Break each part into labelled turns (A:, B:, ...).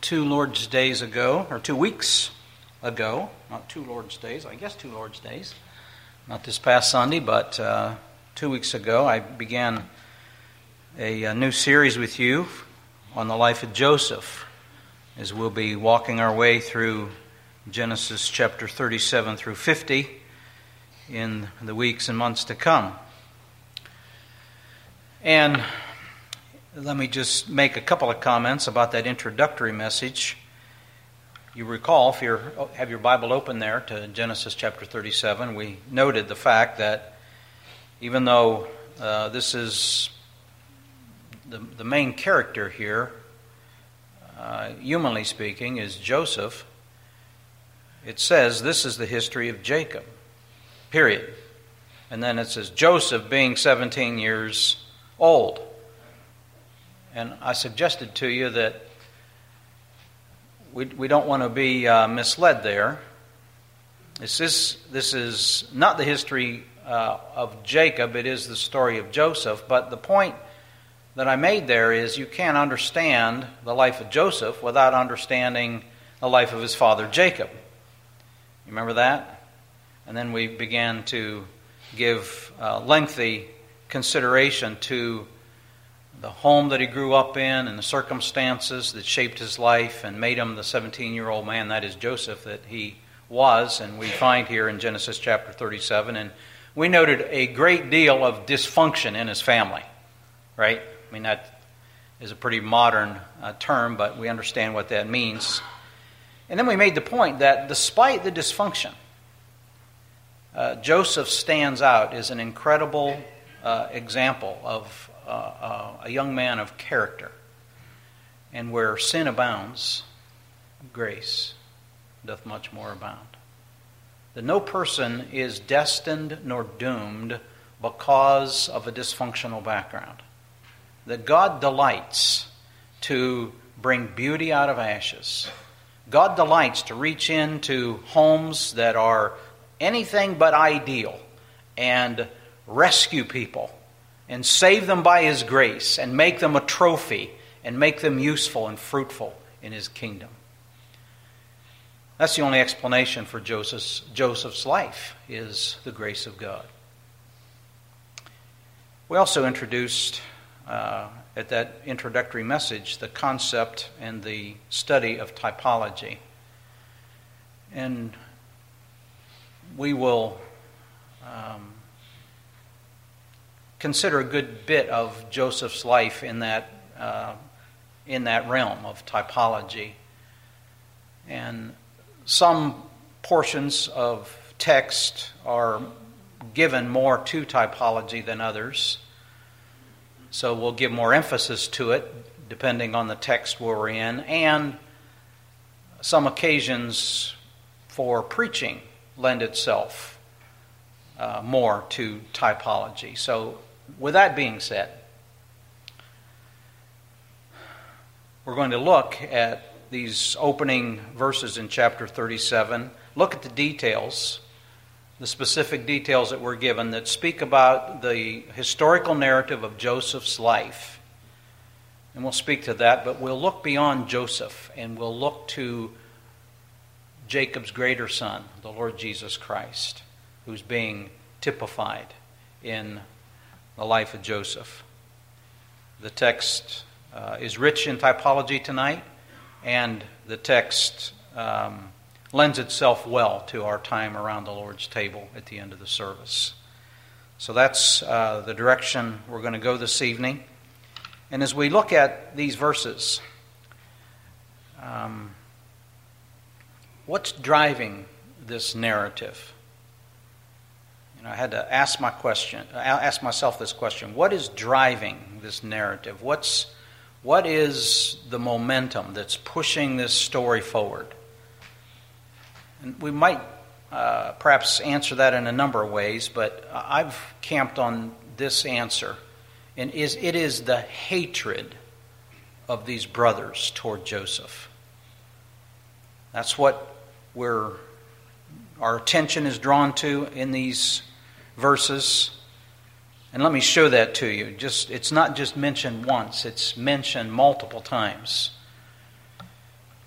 A: 2 Lord's Days ago, or 2 weeks ago, not 2 Lord's Days, I guess 2 Lord's Days, not this past Sunday, but 2 weeks ago, I began a new series with you on the life of Joseph, as we'll be walking our way through Genesis chapter 37 through 50 in the weeks and months to come. And let me just make a couple of comments about that introductory message. You recall, if you have your Bible open there to Genesis chapter 37, we noted the fact that even though this is the main character here, humanly speaking, is Joseph, it says this is the history of Jacob, period. And then it says Joseph being 17 years old. And I suggested to you that we don't want to be misled there. This is not the history of Jacob, it is the story of Joseph. But the point that I made there is you can't understand the life of Joseph without understanding the life of his father Jacob. You remember that? And then we began to give lengthy consideration to the home that he grew up in and the circumstances that shaped his life and made him the 17-year-old man, that is Joseph, that he was. And we find here in Genesis chapter 37. And we noted a great deal of dysfunction in his family, right? I mean, that is a pretty modern term, but we understand what that means. And then we made the point that despite the dysfunction, Joseph stands out as an incredible example of a young man of character. And where sin abounds, grace doth much more abound. That no person is destined nor doomed because of a dysfunctional background. That God delights to bring beauty out of ashes. God delights to reach into homes that are anything but ideal and rescue people and save them by His grace and make them a trophy and make them useful and fruitful in His kingdom. That's the only explanation for Joseph's life, is the grace of God. We also introduced at that introductory message the concept and the study of typology. And we will consider a good bit of Joseph's life in that realm of typology. And some portions of text are given more to typology than others. So we'll give more emphasis to it depending on the text we're in. And some occasions for preaching lend itself more to typology. So with that being said, we're going to look at these opening verses in chapter 37, look at the details, the specific details that we're given that speak about the historical narrative of Joseph's life. And we'll speak to that, but we'll look beyond Joseph and we'll look to Jacob's greater son, the Lord Jesus Christ, who's being typified in the life of Joseph. The text is rich in typology tonight, and the text lends itself well to our time around the Lord's table at the end of the service. So that's the direction we're going to go this evening. And as we look at these verses, what's driving this narrative? I had to ask myself this question: what is driving this narrative? What is the momentum that's pushing this story forward? And we might perhaps answer that in a number of ways, but I've camped on this answer, and it is the hatred of these brothers toward Joseph. That's what our attention is drawn to in these verses. And let me show that to you. It's not just mentioned once, it's mentioned multiple times.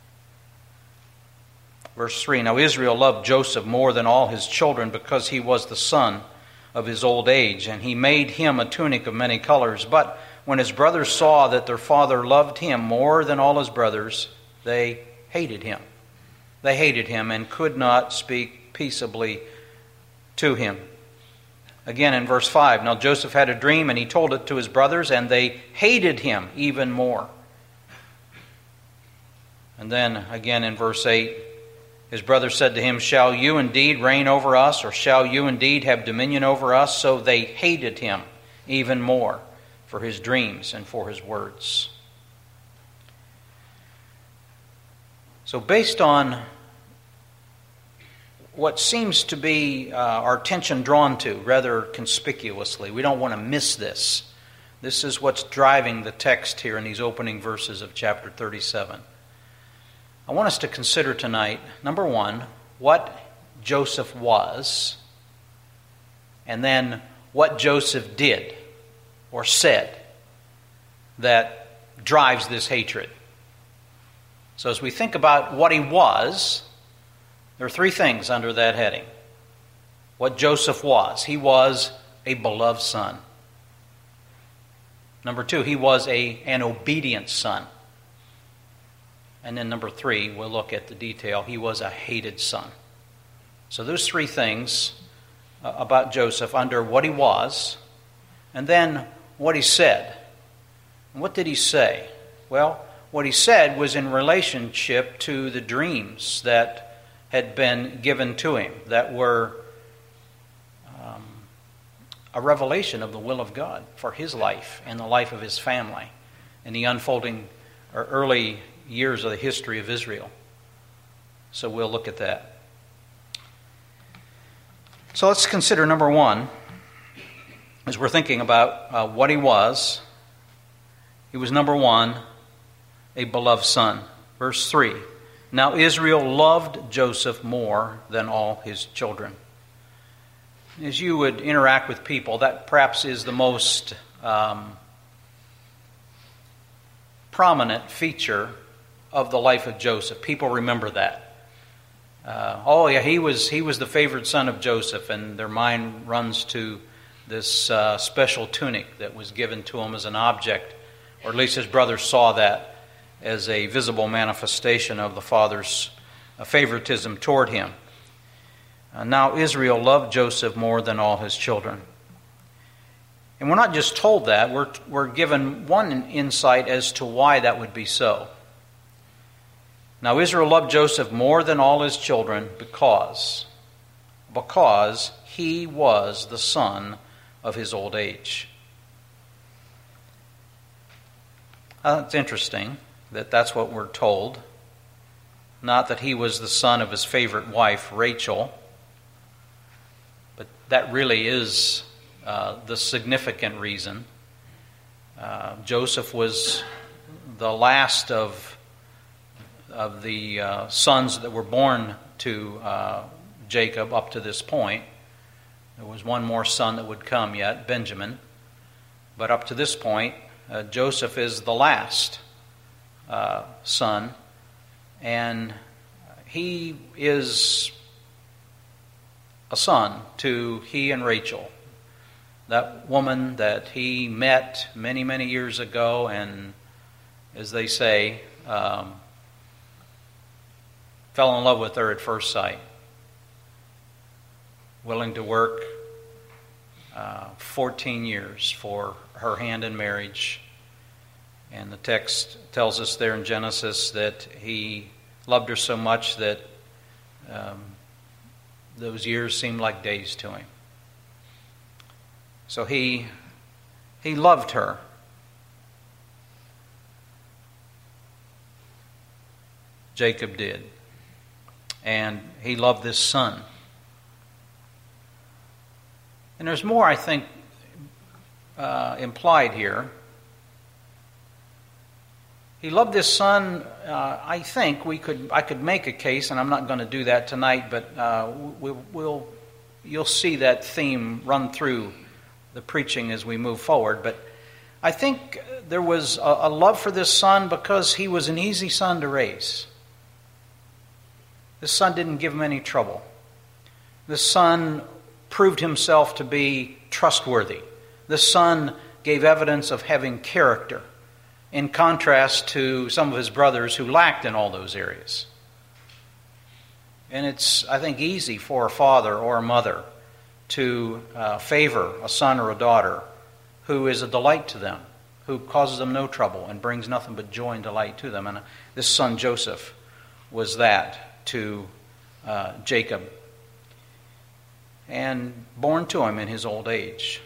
A: Verse 3, Now Israel loved Joseph more than all his children because he was the son of his old age, and he made him a tunic of many colors. But when his brothers saw that their father loved him more than all his brothers, they hated him. They hated him and could not speak peaceably to him. Again in verse 5, Now Joseph had a dream, and he told it to his brothers, and they hated him even more. And then again in verse 8, his brothers said to him, Shall you indeed reign over us, or shall you indeed have dominion over us? So they hated him even more for his dreams and for his words. So based on what seems to be our attention drawn to rather conspicuously, we don't want to miss this. This is what's driving the text here in these opening verses of chapter 37. I want us to consider tonight, number one, what Joseph was, and then what Joseph did or said that drives this hatred. So as we think about what he was, there are three things under that heading. What Joseph was. He was a beloved son. Number two, he was an obedient son. And then number three, we'll look at the detail. He was a hated son. So those three things about Joseph under what he was, and then what he said. And what did he say? Well, what he said was in relationship to the dreams that had been given to him, that were a revelation of the will of God for his life and the life of his family in the unfolding or early years of the history of Israel. So we'll look at that. So let's consider number one, as we're thinking about what he was. He was, number one, a beloved son. Verse 3, Now Israel loved Joseph more than all his children. As you would interact with people, that perhaps is the most prominent feature of the life of Joseph. People remember that. He was the favored son of Joseph, and their mind runs to this special tunic that was given to him as an object, or at least his brothers saw that as a visible manifestation of the father's favoritism toward him. Now Israel loved Joseph more than all his children. And we're not just told that, we're given one insight as to why that would be so. Now Israel loved Joseph more than all his children because he was the son of his old age. It's interesting that that's what we're told. Not that he was the son of his favorite wife, Rachel, but that really is the significant reason. Joseph was the last of the sons that were born to Jacob up to this point. There was one more son that would come yet, Benjamin. But up to this point, Joseph is the last son, and he is a son to he and Rachel, that woman that he met many, many years ago, and as they say, fell in love with her at first sight, willing to work 14 years for her hand in marriage. And the text tells us there in Genesis that he loved her so much that those years seemed like days to him. So he loved her. Jacob did. And he loved this son. And there's more, I think, implied here. He loved this son. I think I could make a case, and I'm not going to do that tonight, but you'll see that theme run through the preaching as we move forward. But I think there was a love for this son because he was an easy son to raise. This son didn't give him any trouble. This son proved himself to be trustworthy. This son gave evidence of having character, in contrast to some of his brothers who lacked in all those areas. And it's, I think, easy for a father or a mother to favor a son or a daughter who is a delight to them, who causes them no trouble and brings nothing but joy and delight to them. And this son Joseph was that to Jacob, and born to him in his old age.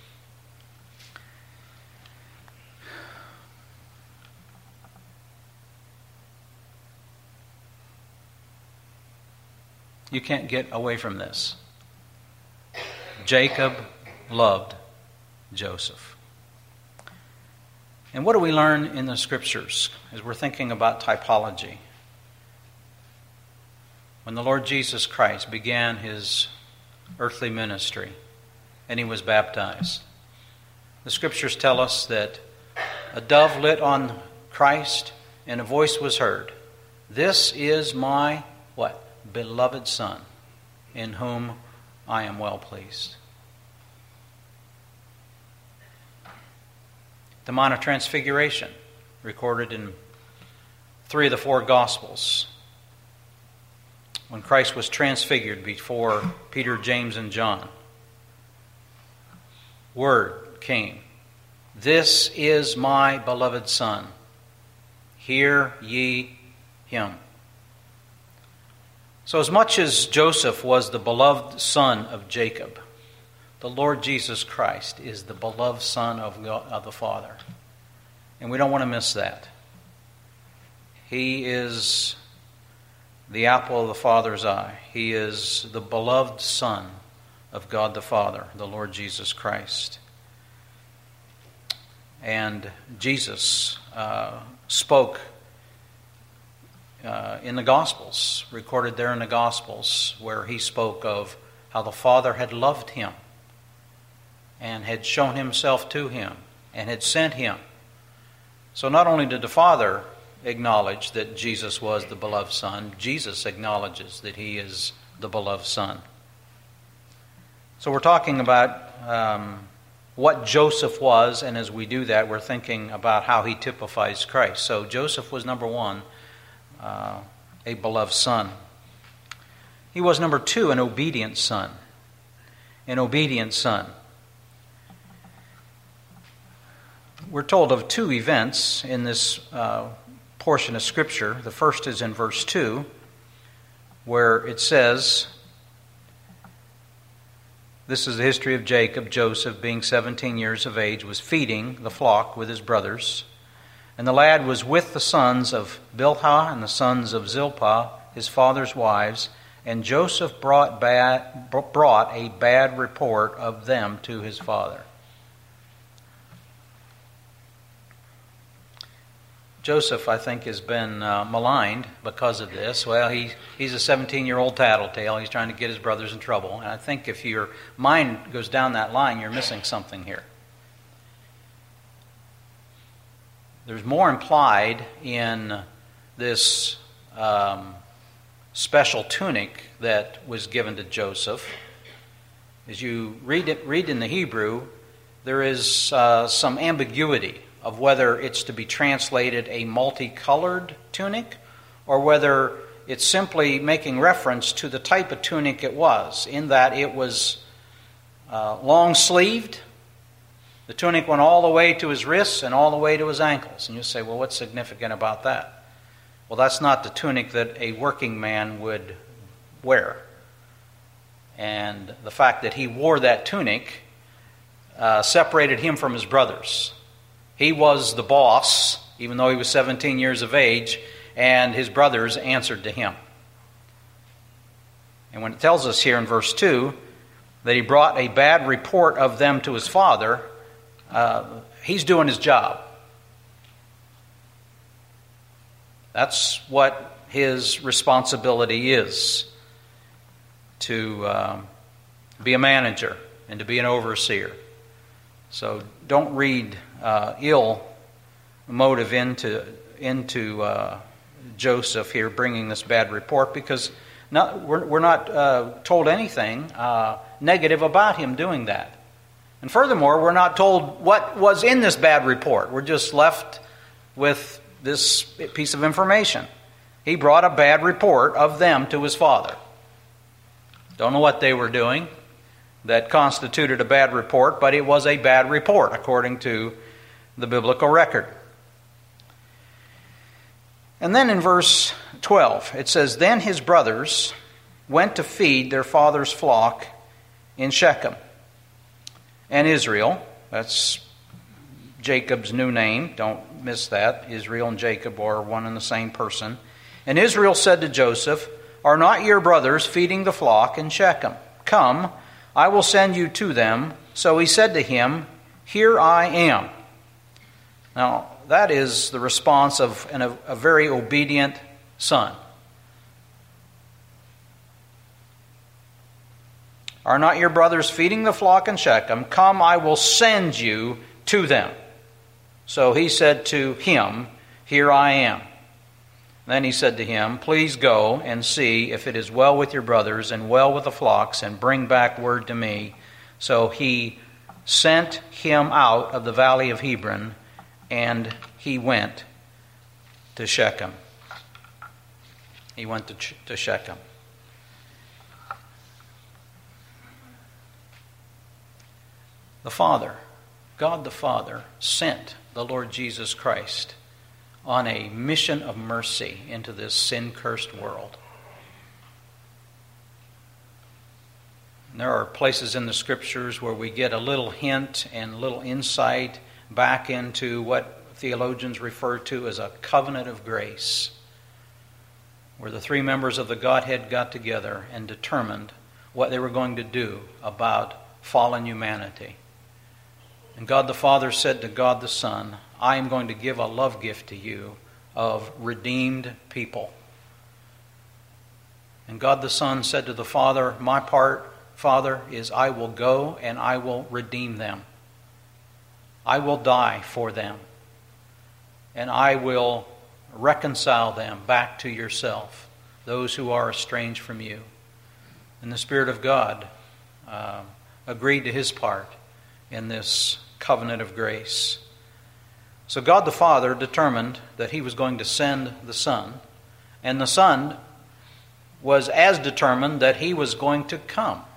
A: You can't get away from this. Jacob loved Joseph. And what do we learn in the Scriptures as we're thinking about typology? When the Lord Jesus Christ began his earthly ministry and he was baptized, the Scriptures tell us that a dove lit on Christ and a voice was heard. This is my, what? Beloved Son, in whom I am well pleased. The Mount of Transfiguration, recorded in 3 of the 4 Gospels. When Christ was transfigured before Peter, James, and John, word came, "This is my beloved Son. Hear ye him." So as much as Joseph was the beloved son of Jacob, the Lord Jesus Christ is the beloved Son of God, of the Father. And we don't want to miss that. He is the apple of the Father's eye. He is the beloved Son of God the Father, the Lord Jesus Christ. And Jesus spoke in the Gospels, recorded there in the Gospels, where he spoke of how the Father had loved him and had shown himself to him and had sent him. So not only did the Father acknowledge that Jesus was the beloved Son, Jesus acknowledges that he is the beloved Son. So we're talking about what Joseph was, and as we do that, we're thinking about how he typifies Christ. So Joseph was, number one, a beloved son. He was, number two, an obedient son. An obedient son. We're told of 2 events in this portion of Scripture. The first is in verse 2, where it says, this is the history of Jacob. Joseph, being 17 years of age, was feeding the flock with his brothers. And the lad was with the sons of Bilhah and the sons of Zilpah, his father's wives, and Joseph brought a bad report of them to his father. Joseph, I think, has been maligned because of this. Well, he's a 17-year-old tattletale. He's trying to get his brothers in trouble. And I think if your mind goes down that line, you're missing something here. There's more implied in this special tunic that was given to Joseph. As you read in the Hebrew, there is some ambiguity of whether it's to be translated a multicolored tunic or whether it's simply making reference to the type of tunic it was, in that it was long-sleeved. The tunic went all the way to his wrists and all the way to his ankles. And you say, well, what's significant about that? Well, that's not the tunic that a working man would wear. And the fact that he wore that tunic separated him from his brothers. He was the boss, even though he was 17 years of age, and his brothers answered to him. And when it tells us here in verse 2 that he brought a bad report of them to his father, he's doing his job. That's what his responsibility is, to be a manager and to be an overseer. So don't read ill motive into Joseph here bringing this bad report, because we're not told anything negative about him doing that. And furthermore, we're not told what was in this bad report. We're just left with this piece of information. He brought a bad report of them to his father. Don't know what they were doing that constituted a bad report, but it was a bad report according to the biblical record. And then in verse 12, it says, "Then his brothers went to feed their father's flock in Shechem. And Israel," that's Jacob's new name, don't miss that. Israel and Jacob are one and the same person. "And Israel said to Joseph, 'Are not your brothers feeding the flock in Shechem? Come, I will send you to them.' So he said to him, 'Here I am.'" Now, that is the response of a very obedient son. "Are not your brothers feeding the flock in Shechem? Come, I will send you to them." So he said to him, "Here I am." Then he said to him, "Please go and see if it is well with your brothers and well with the flocks, and bring back word to me." So he sent him out of the valley of Hebron, and he went to Shechem. He went to Shechem. The Father, God the Father, sent the Lord Jesus Christ on a mission of mercy into this sin-cursed world. And there are places in the Scriptures where we get a little hint and a little insight back into what theologians refer to as a covenant of grace, where the three members of the Godhead got together and determined what they were going to do about fallen humanity. And God the Father said to God the Son, "I am going to give a love gift to you of redeemed people." And God the Son said to the Father, "My part, Father, is I will go and I will redeem them. I will die for them. And I will reconcile them back to yourself, those who are estranged from you." And the Spirit of God agreed to his part in this covenant of grace. So God the Father determined that he was going to send the Son, and the Son was as determined that he was going to come.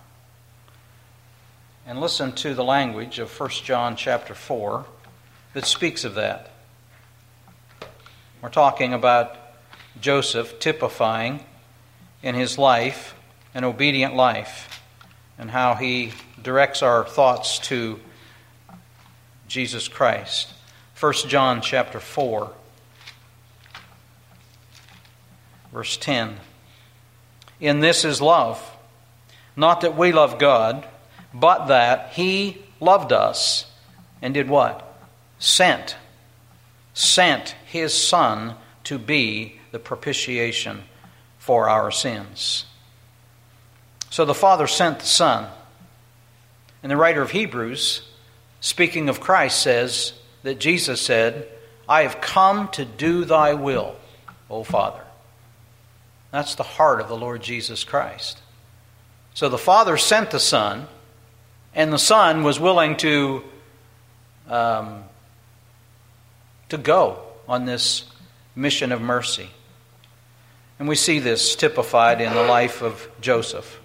A: And listen to the language of 1 John chapter 4 that speaks of that. We're talking about Joseph typifying in his life an obedient life, and how he directs our thoughts to Jesus Christ. 1 John chapter 4, verse 10. "In this is love, not that we love God, but that He loved us," and did what? Sent His Son to be the propitiation for our sins. So the Father sent the Son. And the writer of Hebrews, speaking of Christ, says that Jesus said, "I have come to do thy will, O Father." That's the heart of the Lord Jesus Christ. So the Father sent the Son, and the Son was willing to go on this mission of mercy. And we see this typified in the life of Joseph.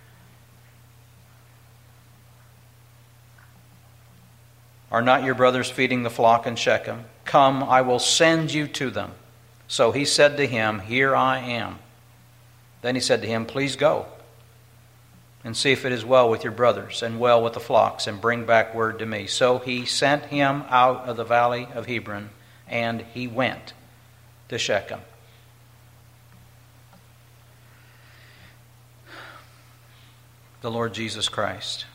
A: "Are not your brothers feeding the flock in Shechem? Come, I will send you to them." So he said to him, "Here I am." Then he said to him, "Please go and see if it is well with your brothers and well with the flocks, and bring back word to me." So he sent him out of the valley of Hebron, and he went to Shechem. The Lord Jesus Christ.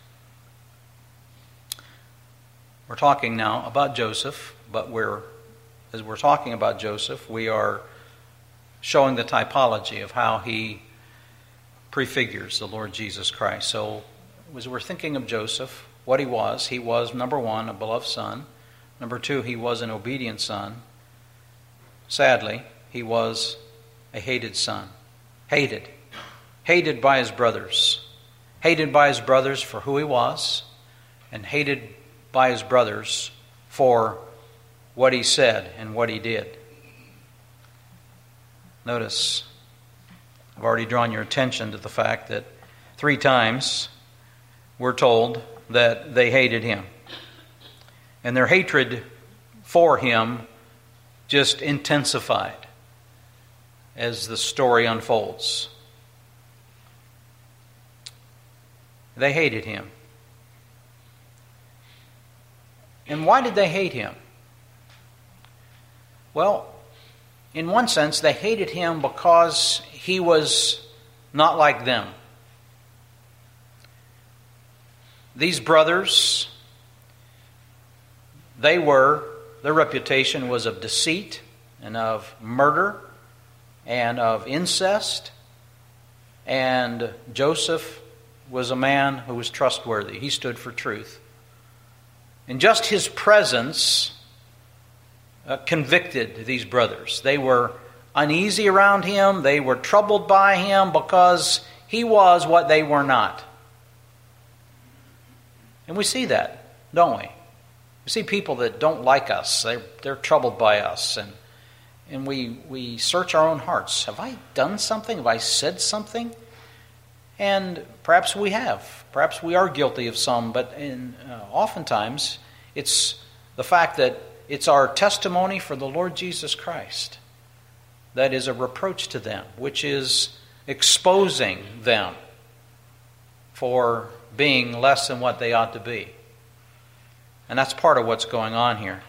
A: We're talking now about Joseph, but as we're talking about Joseph, we are showing the typology of how he prefigures the Lord Jesus Christ. So as we're thinking of Joseph, what he was, number one, a beloved son. Number two, he was an obedient son. Sadly, he was a hated son. Hated. hated by his brothers. Hated by his brothers for who he was, and hated by his brothers for what he said and what he did. Notice, I've already drawn your attention to the fact that 3 times we're told that they hated him. And their hatred for him just intensified as the story unfolds. They hated him. And why did they hate him? Well, in one sense, they hated him because he was not like them. These brothers, their reputation was of deceit and of murder and of incest. And Joseph was a man who was trustworthy. He stood for truth. And just his presence convicted these brothers. They were uneasy around him. They were troubled by him because he was what they were not. And we see that, don't we? We see people that don't like us. They're troubled by us. And we search our own hearts. Have I done something? Have I said something? And perhaps we have. Perhaps we are guilty of some, but oftentimes it's the fact that it's our testimony for the Lord Jesus Christ that is a reproach to them, which is exposing them for being less than what they ought to be. And that's part of what's going on here.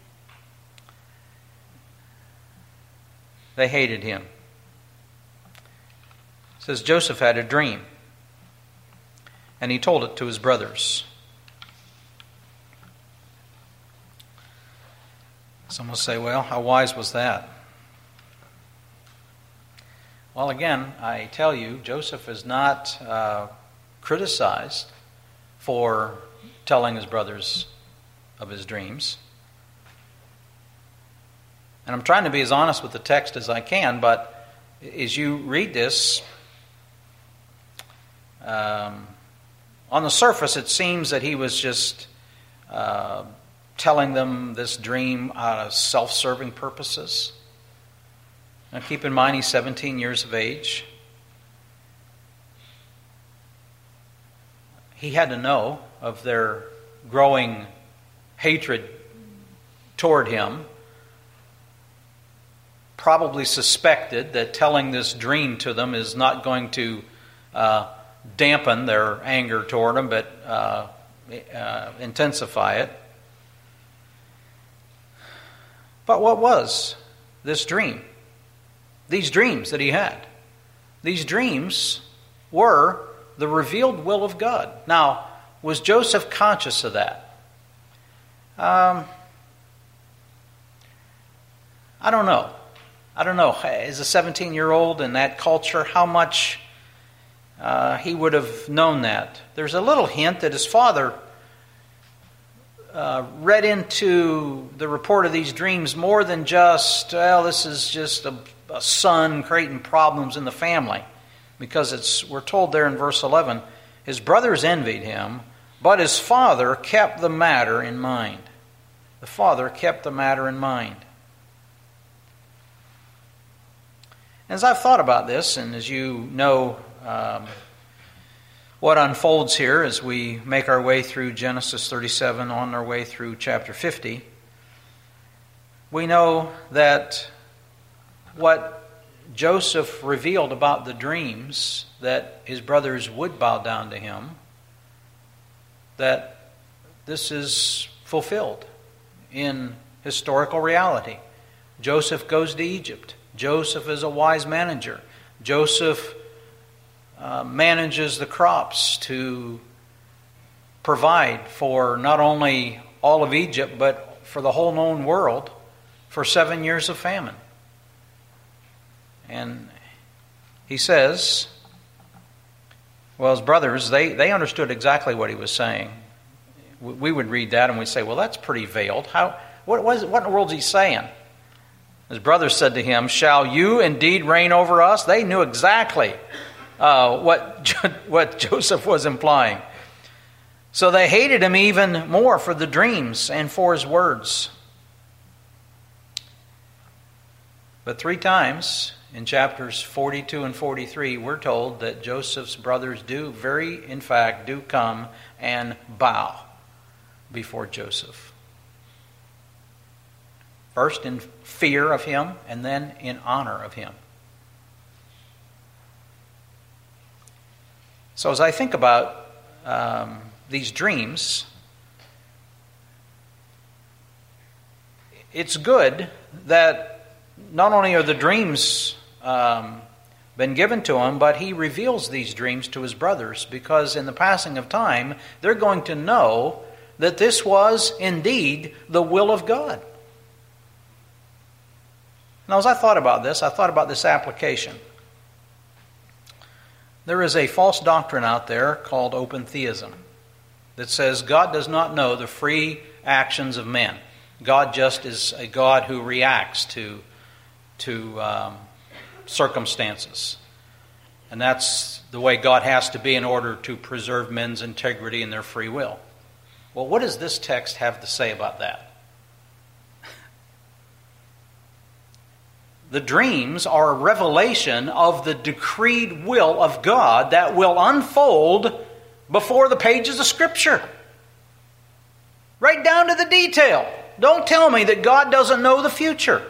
A: They hated him. It says Joseph had a dream, and he told it to his brothers. Some will say, well, how wise was that? Well, again, I tell you, Joseph is not criticized for telling his brothers of his dreams. And I'm trying to be as honest with the text as I can, but as you read this, on the surface it seems that he was just telling them this dream out of self-serving purposes. Now keep in mind he's 17 years of age. He had to know of their growing hatred toward him. Probably suspected that telling this dream to them is not going to dampen their anger toward him, but intensify it. But what was this dream? These dreams that he had. These dreams were the revealed will of God. Now, was Joseph conscious of that? I don't know. As a 17-year-old in that culture, how much he would have known that. There's a little hint that his father read into the report of these dreams more than just, well, this is just a son creating problems in the family. Because we're told there in verse 11, his brothers envied him, but his father kept the matter in mind. The father kept the matter in mind. As I've thought about this, and as you know what unfolds here as we make our way through Genesis 37 on our way through chapter 50, we know that what Joseph revealed about the dreams that his brothers would bow down to him, that this is fulfilled in historical reality. Joseph goes to Egypt. Joseph is a wise manager. Joseph manages the crops to provide for not only all of Egypt, but for the whole known world for 7 years of famine. And he says, well, his brothers, they understood exactly what he was saying. We would read that and we'd say, well, that's pretty veiled. What in the world is he saying? His brothers said to him, shall you indeed reign over us? They knew exactly what Joseph was implying. So they hated him even more for the dreams and for his words. But 3 times in chapters 42 and 43, we're told that Joseph's brothers do come and bow before Joseph. First in fear of him, and then in honor of him. So as I think about these dreams, it's good that not only are the dreams been given to him, but he reveals these dreams to his brothers, because in the passing of time, they're going to know that this was indeed the will of God. Now, as I thought about this application. There is a false doctrine out there called open theism that says God does not know the free actions of men. God just is a God who reacts to circumstances. And that's the way God has to be in order to preserve men's integrity and their free will. Well, what does this text have to say about that? The dreams are a revelation of the decreed will of God that will unfold before the pages of Scripture. Right down to the detail. Don't tell me that God doesn't know the future.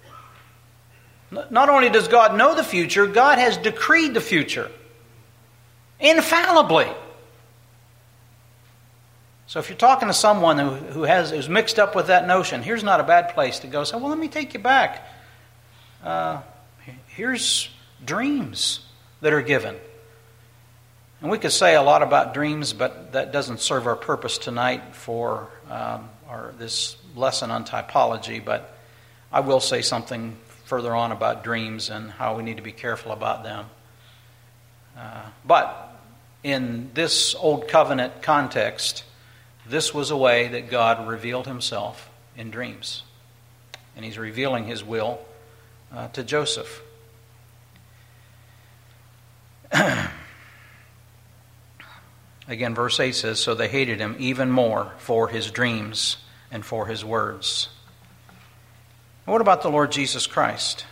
A: Not only does God know the future, God has decreed the future. Infallibly. So if you're talking to someone who's mixed up with that notion, here's not a bad place to go say, well, let me take you back. Here's dreams that are given. And we could say a lot about dreams, but that doesn't serve our purpose tonight for this lesson on typology. But I will say something further on about dreams and how we need to be careful about them. But in this Old Covenant context, this was a way that God revealed himself in dreams. And he's revealing his will to Joseph. Again, verse 8 says, so they hated him even more for his dreams and for his words. What about the Lord Jesus Christ?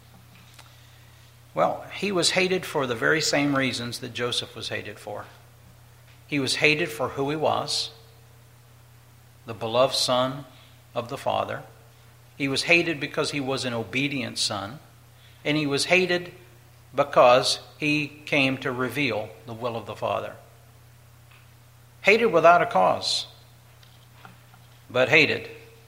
A: Well, he was hated for the very same reasons that Joseph was hated for. He was hated for who he was, the beloved Son of the Father. He was hated because he was an obedient son. And he was hated because he came to reveal the will of the Father. Hated without a cause, but hated.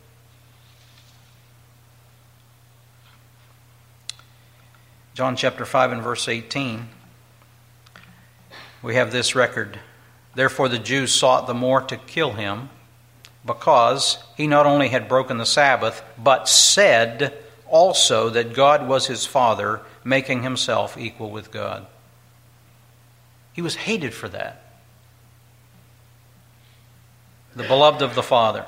A: John chapter 5 and verse 18, we have this record. Therefore the Jews sought the more to kill him, because he not only had broken the Sabbath, but said also that God was his Father, making himself equal with God. He was hated for that. The beloved of the Father.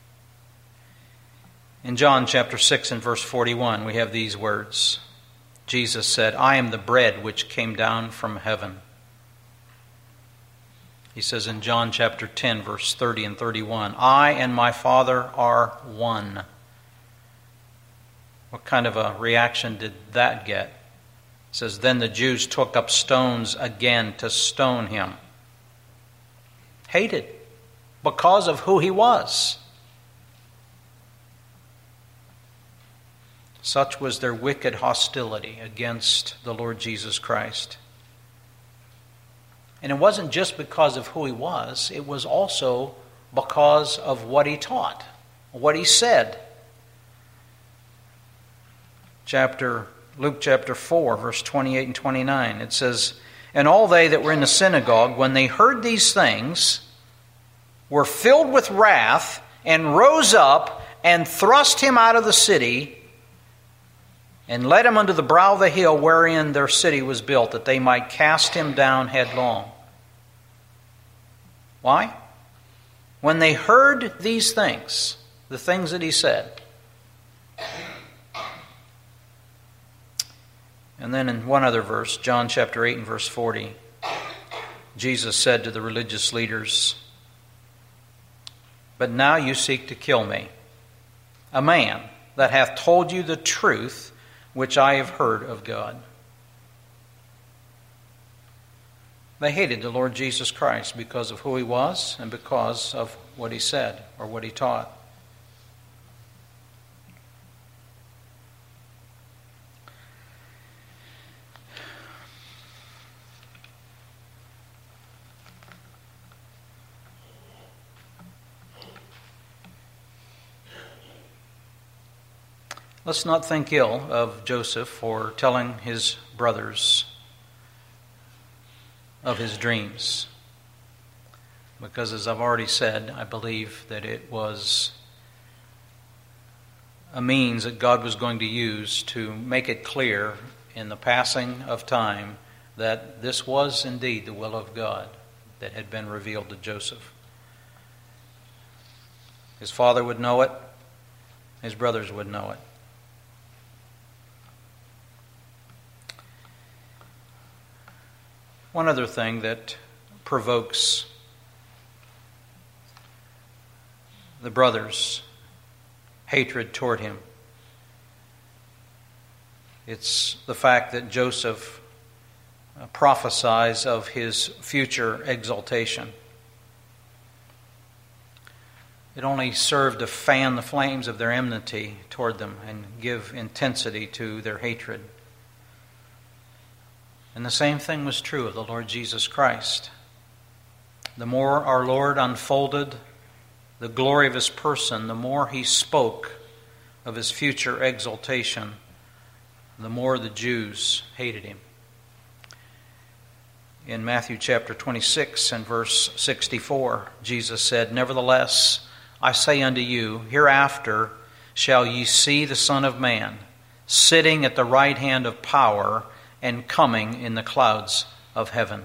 A: In John chapter 6 and verse 41, we have these words. Jesus said, I am the bread which came down from heaven. He says in John chapter 10, verse 30 and 31, I and my Father are one. What kind of a reaction did that get? It says, then the Jews took up stones again to stone him. Hated because of who he was. Such was their wicked hostility against the Lord Jesus Christ. And it wasn't just because of who he was, it was also because of what he taught, what he said. Luke chapter 4, verse 28 and 29, it says, and all they that were in the synagogue, when they heard these things, were filled with wrath, and rose up, and thrust him out of the city, and led him unto the brow of the hill wherein their city was built, that they might cast him down headlong. Why? When they heard these things, the things that he said, And then in one other verse, John chapter 8 and verse 40, Jesus said to the religious leaders, "But now you seek to kill me, a man that hath told you the truth which I have heard of God." They hated the Lord Jesus Christ because of who he was and because of what he said or what he taught. Let's not think ill of Joseph for telling his brothers of his dreams, because as I've already said, I believe that it was a means that God was going to use to make it clear in the passing of time that this was indeed the will of God that had been revealed to Joseph. His father would know it, his brothers would know it. One other thing that provokes the brothers' hatred toward him, it's the fact that Joseph prophesies of his future exaltation. It only served to fan the flames of their enmity toward them and give intensity to their hatred. And the same thing was true of the Lord Jesus Christ. The more our Lord unfolded the glory of his person, the more he spoke of his future exaltation, the more the Jews hated him. In Matthew chapter 26 and verse 64, Jesus said, "Nevertheless, I say unto you, hereafter shall ye see the Son of Man sitting at the right hand of power and coming in the clouds of heaven."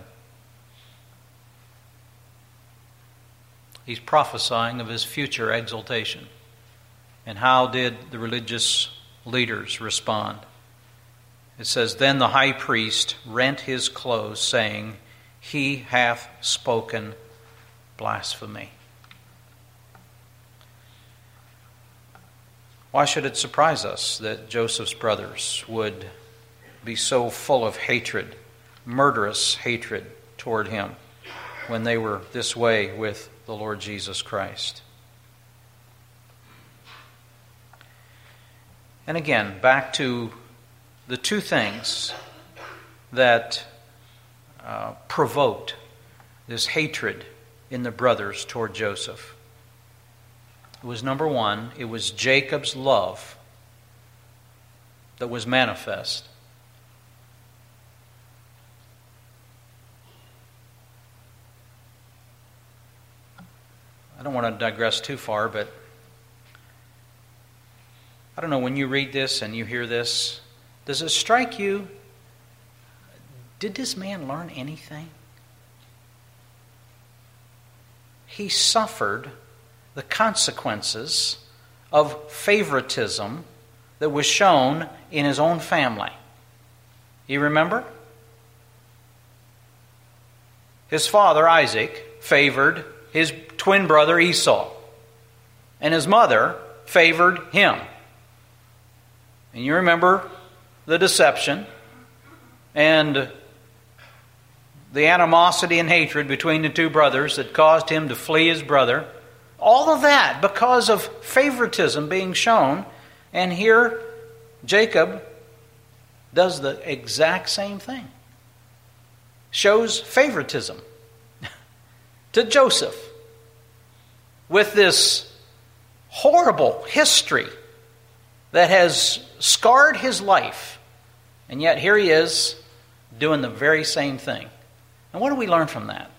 A: He's prophesying of his future exaltation. And how did the religious leaders respond? It says, "Then the high priest rent his clothes, saying, He hath spoken blasphemy." Why should it surprise us that Joseph's brothers would be so full of hatred, murderous hatred toward him, when they were this way with the Lord Jesus Christ? And again, back to the two things that provoked this hatred in the brothers toward Joseph. It was, number one, it was Jacob's love that was manifest. I don't want to digress too far, but I don't know, when you read this and you hear this, does it strike you, did this man learn anything? He suffered the consequences of favoritism that was shown in his own family. You remember? His father, Isaac, favored his twin brother Esau, and his mother favored him. And you remember the deception and the animosity and hatred between the two brothers that caused him to flee his brother. All of that because of favoritism being shown. And here Jacob does the exact same thing. Shows favoritism to Joseph with this horrible history that has scarred his life. And yet here he is doing the very same thing. And what do we learn from that?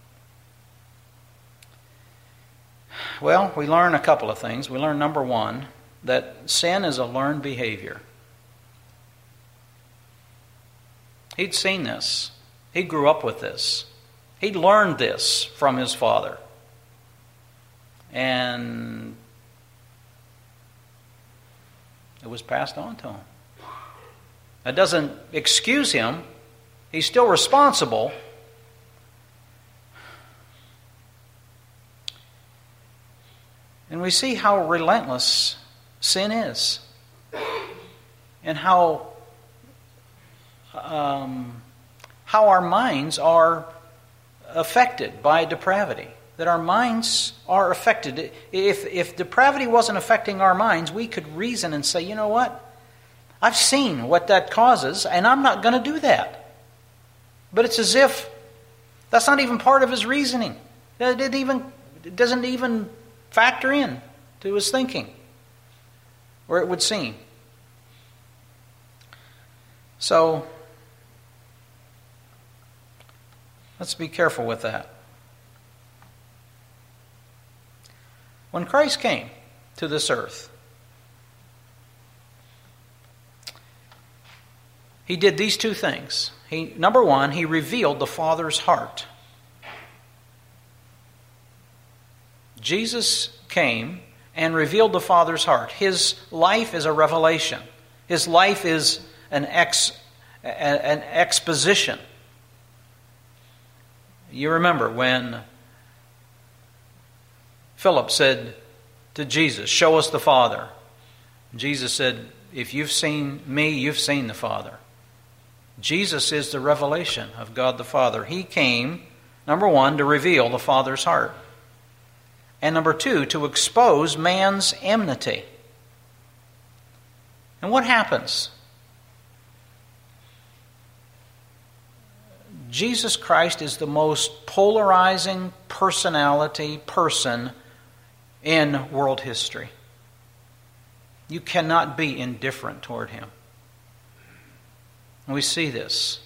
A: Well, we learn a couple of things. We learn, number one, that sin is a learned behavior. He'd seen this. He grew up with this. He learned this from his father. And it was passed on to him. That doesn't excuse him. He's still responsible. And we see how relentless sin is, and how our minds are affected by depravity. That our minds are affected. If depravity wasn't affecting our minds, we could reason and say, you know what? I've seen what that causes, and I'm not going to do that. But it's as if that's not even part of his reasoning. It doesn't even factor in to his thinking, or it would seem. So, let's be careful with that. When Christ came to this earth, he did these two things. Number one, he revealed the Father's heart. Jesus came and revealed the Father's heart. His life is a revelation. His life is an exposition. You remember when Philip said to Jesus, "Show us the Father." Jesus said, "If you've seen me, you've seen the Father." Jesus is the revelation of God the Father. He came, number one, to reveal the Father's heart. And number two, to expose man's enmity. And what happens? Jesus Christ is the most polarizing person in world history. You cannot be indifferent toward him. And we see this.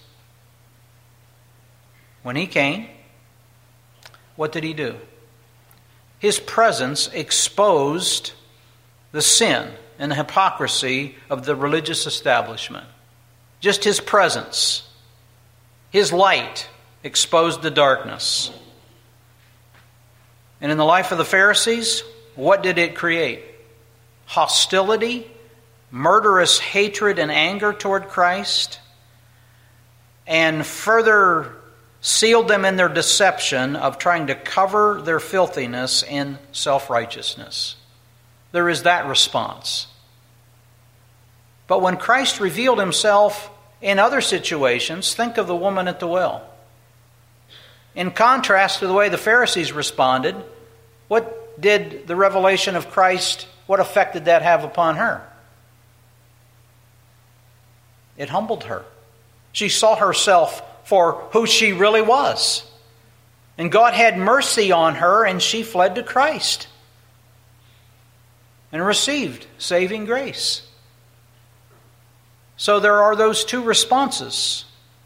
A: When he came, what did he do? His presence exposed the sin and the hypocrisy of the religious establishment. Just his presence, his light, exposed the darkness. And in the life of the Pharisees, what did it create? Hostility, murderous hatred and anger toward Christ, and further sealed them in their deception of trying to cover their filthiness in self-righteousness. There is that response. But when Christ revealed himself in other situations, think of the woman at the well. In contrast to the way the Pharisees responded, what did the revelation of Christ, what effect did that have upon her? It humbled her. She saw herself for who she really was. And God had mercy on her, and she fled to Christ and received saving grace. So there are those two responses.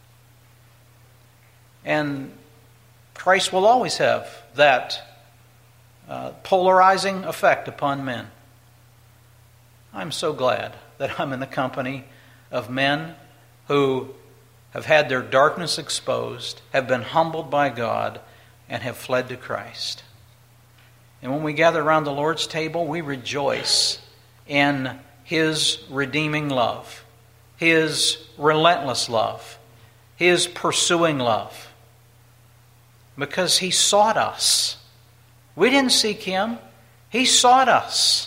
A: And Christ will always have that polarizing effect upon men. I'm so glad that I'm in the company of men who have had their darkness exposed, have been humbled by God, and have fled to Christ. And when we gather around the Lord's table, we rejoice in his redeeming love, his relentless love, his pursuing love. Because he sought us. We didn't seek him. He sought us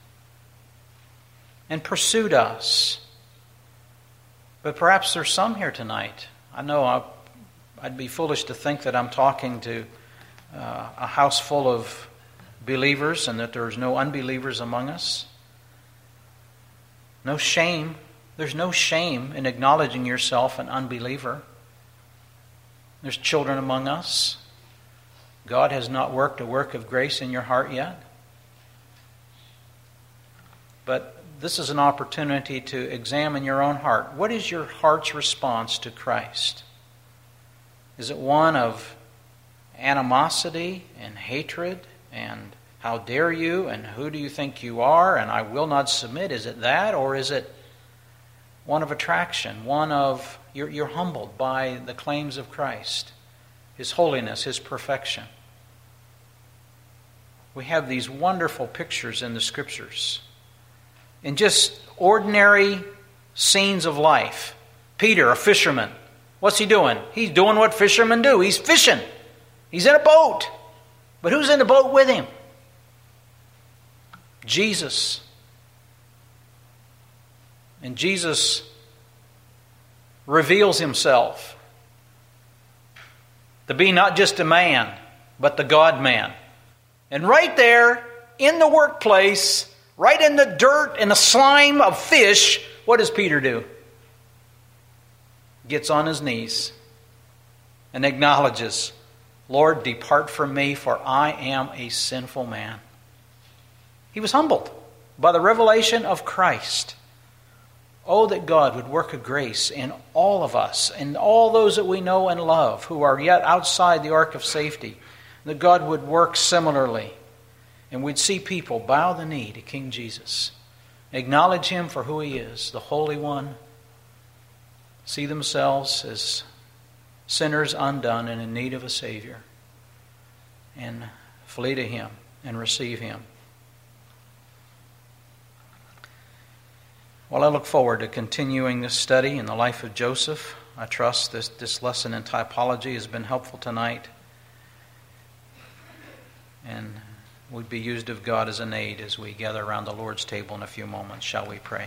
A: and pursued us. But perhaps there's some here tonight. I know I'd be foolish to think that I'm talking to a house full of believers and that there's no unbelievers among us. No shame. There's no shame in acknowledging yourself an unbeliever. There's children among us. God has not worked a work of grace in your heart yet. But this is an opportunity to examine your own heart. What is your heart's response to Christ? Is it one of animosity and hatred and how dare you and who do you think you are and I will not submit? Is it that, or is it one of attraction, one of you're humbled by the claims of Christ, his holiness, his perfection? We have these wonderful pictures in the Scriptures. In just ordinary scenes of life. Peter, a fisherman. What's he doing? He's doing what fishermen do. He's fishing. He's in a boat. But who's in the boat with him? Jesus. And Jesus reveals himself to be not just a man, but the God-man. And right there, in the workplace, right in the dirt and the slime of fish, what does Peter do? Gets on his knees and acknowledges, Lord, depart from me, for I am a sinful man. He was humbled by the revelation of Christ. Oh, that God would work a grace in all of us and all those that we know and love who are yet outside the ark of safety. That God would work similarly. And we'd see people bow the knee to King Jesus. Acknowledge Him for who He is, the Holy One. See themselves as sinners undone and in need of a Savior. And flee to Him and receive Him. Well, I look forward to continuing this study in the life of Joseph. I trust this lesson in typology has been helpful tonight and would be used of God as an aid as we gather around the Lord's table in a few moments. Shall we pray?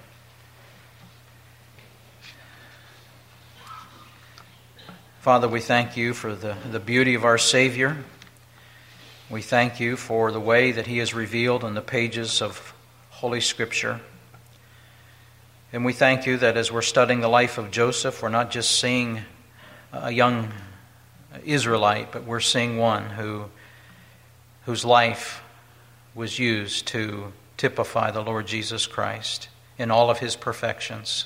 A: Father, we thank You for the beauty of our Savior. We thank You for the way that He is revealed in the pages of Holy Scripture. And we thank You that as we're studying the life of Joseph, we're not just seeing a young Israelite, but we're seeing one whose life was used to typify the Lord Jesus Christ in all of His perfections.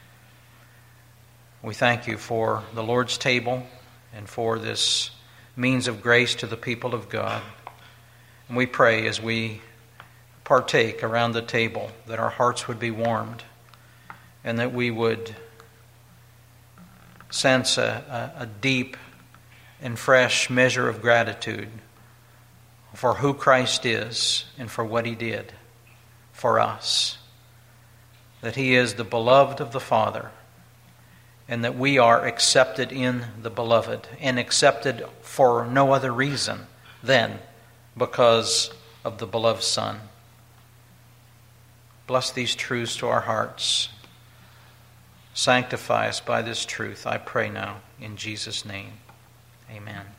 A: We thank You for the Lord's table and for this means of grace to the people of God. And we pray as we partake around the table that our hearts would be warmed and that we would sense a deep and fresh measure of gratitude for who Christ is and for what He did for us. That He is the beloved of the Father and that we are accepted in the beloved and accepted for no other reason than because of the beloved Son. Bless these truths to our hearts. Sanctify us by this truth, I pray now, in Jesus' name. Amen.